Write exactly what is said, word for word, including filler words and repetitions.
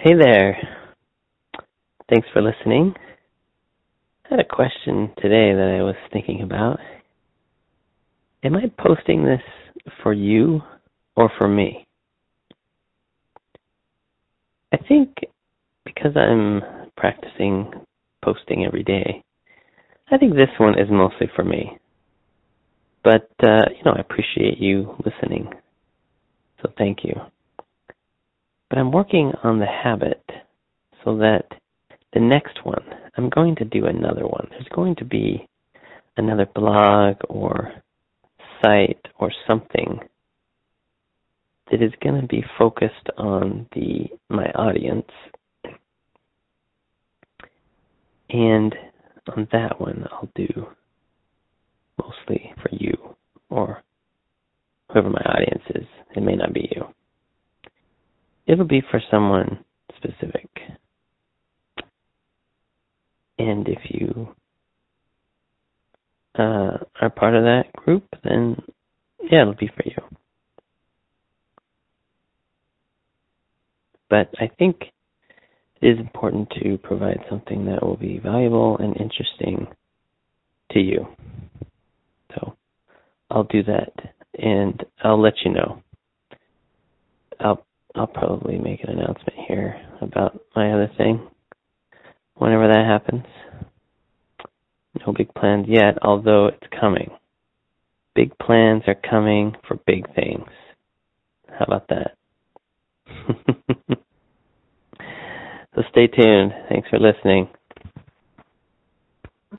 Hey there. Thanks for listening. I had a question today that I was thinking about. Am I posting this for you or for me? I think because I'm practicing posting every day, I think this one is mostly for me. But, uh, you know, I appreciate you listening, so thank you. But I'm working on the habit so that the next one, I'm going to do another one. There's going to be another blog or site or something that is going to be focused on the my audience. And on that one, I'll do mostly for you or whoever my audience is. It may not be you. It'll be for someone specific. And if you uh, are part of that group, then yeah, it'll be for you. But I think it is important to provide something that will be valuable and interesting to you. So I'll do that, and I'll let you know. I'll I'll probably make an announcement here about my other thing whenever that happens. No big plans yet, although it's coming. Big plans are coming for big things. How about that? So stay tuned. Thanks for listening.